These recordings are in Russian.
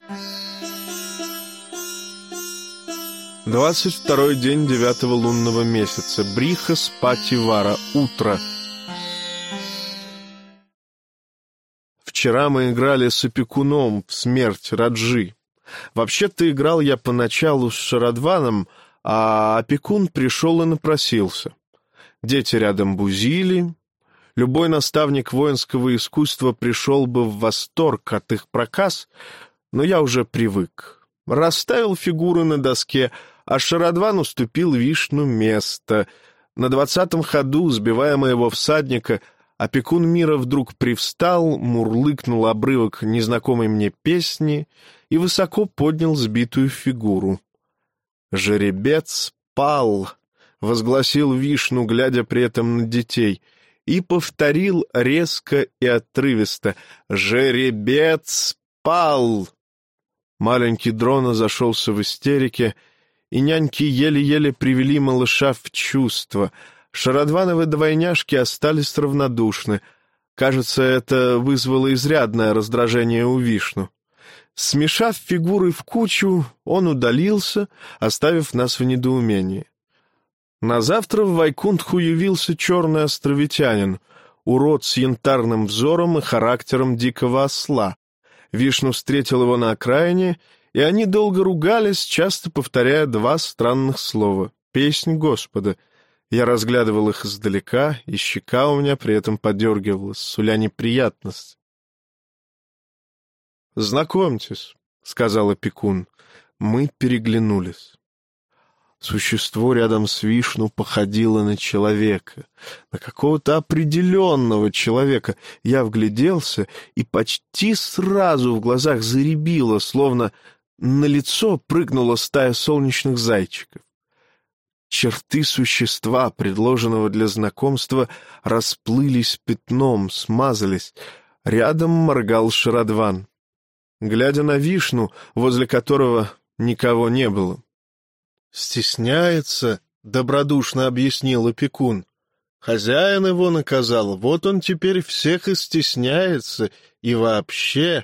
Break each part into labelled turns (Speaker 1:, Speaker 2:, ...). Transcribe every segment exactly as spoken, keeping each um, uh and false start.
Speaker 1: Двадцать второй день девятого лунного месяца. Бриха-спати-вара. Утро. Вчера мы играли с опекуном в смерть Раджи. Вообще-то играл я поначалу с Шарадваном, а опекун пришел и напросился. Дети рядом бузили. Любой наставник воинского искусства пришел бы в восторг от их проказ, но я уже привык. Расставил фигуры на доске, а Шарадван уступил Вишну место. На двадцатом ходу, сбивая моего всадника, опекун мира вдруг привстал, мурлыкнул обрывок незнакомой мне песни и высоко поднял сбитую фигуру. «Жеребец пал», — возгласил Вишну, глядя при этом на детей, и повторил резко и отрывисто: «Жеребец пал». Маленький Дрона зашелся в истерике, и няньки еле-еле привели малыша в чувство. Шарадвановы двойняшки остались равнодушны. Кажется, это вызвало изрядное раздражение у Вишну. Смешав фигуры в кучу, он удалился, оставив нас в недоумении. Назавтра в Вайкунтху явился черный островитянин, урод с янтарным взором и характером дикого осла. Вишну встретил его на окраине, и они долго ругались, часто повторяя два странных слова — «Песнь Господа». Я разглядывал их издалека, и щека у меня при этом подергивалась, суля неприятность. «Знакомьтесь», — сказал опекун. Мы переглянулись. Существо рядом с Вишну походило на человека, на какого-то определенного человека. Я вгляделся, и почти сразу в глазах зарябило, словно на лицо прыгнула стая солнечных зайчиков. Черты существа, предложенного для знакомства, расплылись пятном, смазались. Рядом моргал Шарадван, глядя на Вишну, возле которого никого не было. «Стесняется», — добродушно объяснил опекун. «Хозяин его наказал, вот он теперь всех и стесняется, и вообще...»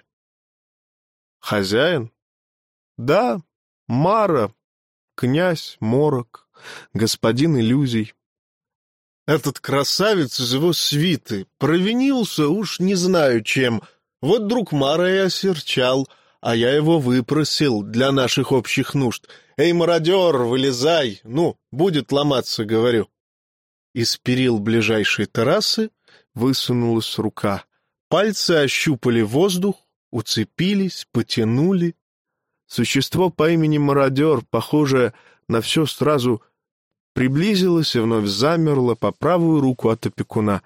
Speaker 1: «Хозяин?» «Да, Мара, князь Морок, господин иллюзий. Этот красавец из его свиты провинился уж не знаю чем. Вот друг Мара и осерчал, а я его выпросил для наших общих нужд. Эй, мародер, вылезай, ну, будет ломаться, говорю». Из перил ближайшей террасы высунулась рука. Пальцы ощупали воздух, уцепились, потянули. Существо по имени Мародер, похожее на все сразу, приблизилось и вновь замерло по правую руку от опекуна.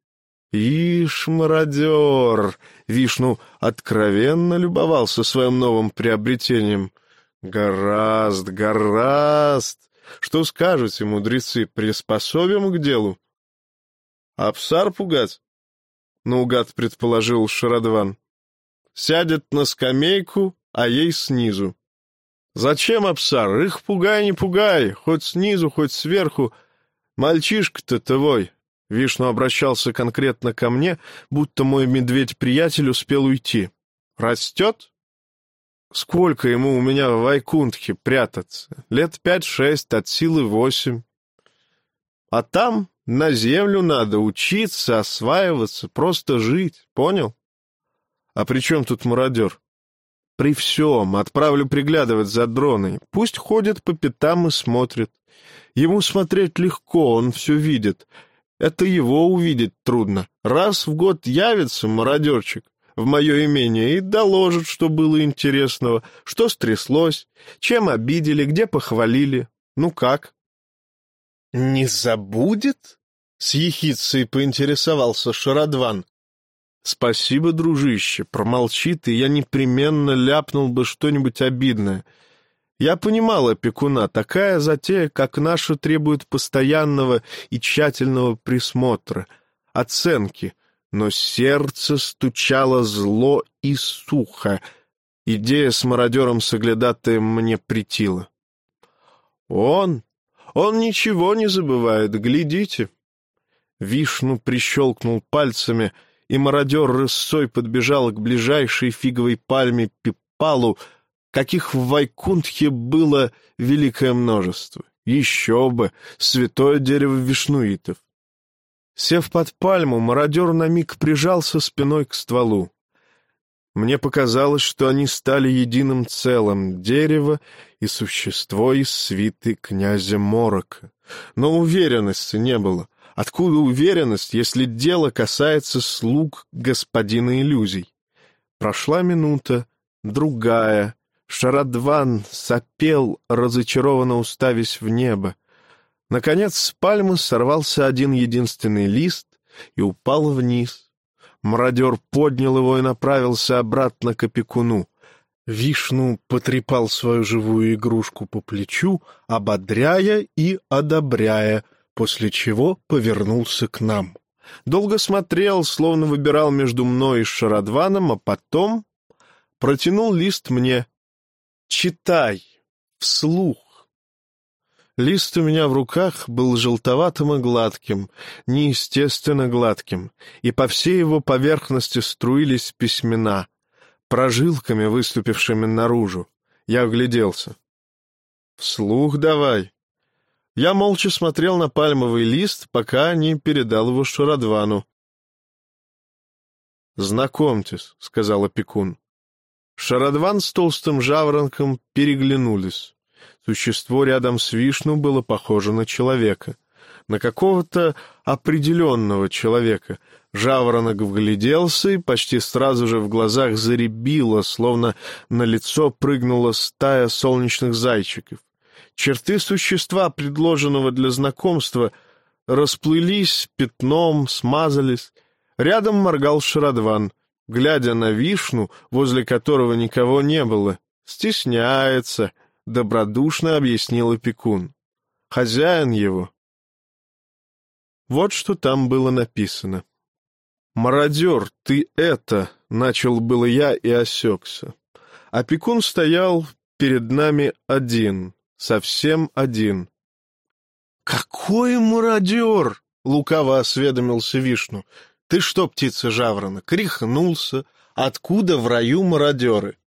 Speaker 1: «Ишь, мародер!» Вишну откровенно любовался своим новым приобретением. «Гораст, гораст! Что скажете, мудрецы, приспособим к делу?» «Апсар пугать?» — наугад предположил Шарадван. «Сядет на скамейку, а ей снизу». «Зачем, Апсар? Их пугай, не пугай, хоть снизу, хоть сверху. Мальчишка-то твой». Вишну обращался конкретно ко мне, будто мой медведь-приятель успел уйти. «Растет? Сколько ему у меня в Вайкунтхе прятаться? Лет пять-шесть, от силы восемь. А там на землю надо учиться, осваиваться, просто жить, понял? А при чем тут мародер? При всем отправлю приглядывать за Дроной. Пусть ходит по пятам и смотрит. Ему смотреть легко, он все видит. Это его увидеть трудно. Раз в год явится мародерчик в мое имение и доложит, что было интересного, что стряслось, чем обидели, где похвалили. Ну как?» «Не забудет?» — с ехидцей поинтересовался Шарадван. «Спасибо, дружище, промолчит, и я непременно ляпнул бы что-нибудь обидное. Я понимал опекуна, такая затея, как наша, требует постоянного и тщательного присмотра, оценки, но сердце стучало зло и сухо. Идея с мародером-соглядатаем мне претила. «Он, он ничего не забывает, глядите». Вишну прищелкнул пальцами, и мародер рысцой подбежал к ближайшей фиговой пальме Пипалу, каких в Вайкунтхе было великое множество. Еще бы, святое дерево вишнуитов. Сев под пальму, мародер на миг прижался спиной к стволу. Мне показалось, что они стали единым целым — дерево и существо из свиты князя Морока. Но уверенности не было. Откуда уверенность, если дело касается слуг господина иллюзий? Прошла минута, другая. Шарадван сопел, разочарованно уставясь в небо. Наконец с пальмы сорвался один единственный лист и упал вниз. Мародер поднял его и направился обратно к опекуну. Вишну потрепал свою живую игрушку по плечу, ободряя и одобряя, после чего повернулся к нам. Долго смотрел, словно выбирал между мной и Шарадваном, а потом протянул лист мне. «Читай, вслух». Лист у меня в руках был желтоватым и гладким, неестественно гладким, и по всей его поверхности струились письмена, прожилками, выступившими наружу. Я огляделся. «Вслух давай». Я молча смотрел на пальмовый лист, пока не передал его Шарадвану. «Знакомьтесь», — сказал опекун. Шарадван с толстым жаворонком переглянулись. Существо рядом с Вишну было похоже на человека, на какого-то определенного человека. Жаворонок вгляделся, и почти сразу же в глазах зарябило, словно на лицо прыгнула стая солнечных зайчиков. Черты существа, предложенного для знакомства, расплылись пятном, смазались. Рядом моргал Шарадван, глядя на Вишну, возле которого никого не было. «Стесняется», — добродушно объяснил опекун. «Хозяин его». Вот что там было написано. «Мародер, ты это!» — начал было я и осекся. Опекун стоял перед нами один, совсем один. «Какой мародер!» — лукаво осведомился Вишну. «Ты что, птица-жаворонок, рехнулся? Откуда в раю мародеры?»